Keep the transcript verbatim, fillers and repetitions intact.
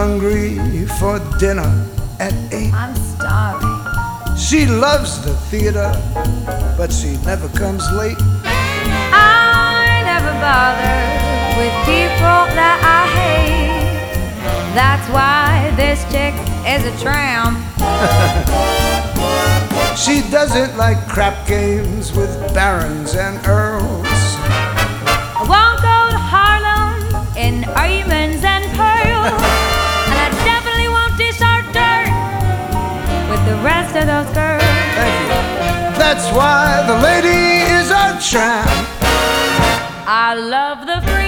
hungry for dinner at eight. I'm starving. She loves the theater, but she never comes late. I never bother with people that I hate. That's why this chick is a tramp. She doesn't like crap games with barons and earls. I won't go to Harlem in diamonds and pearls. And I definitely won't dish our dirt with the rest of those girls. Thank you. That's why the lady is a tramp. I love the free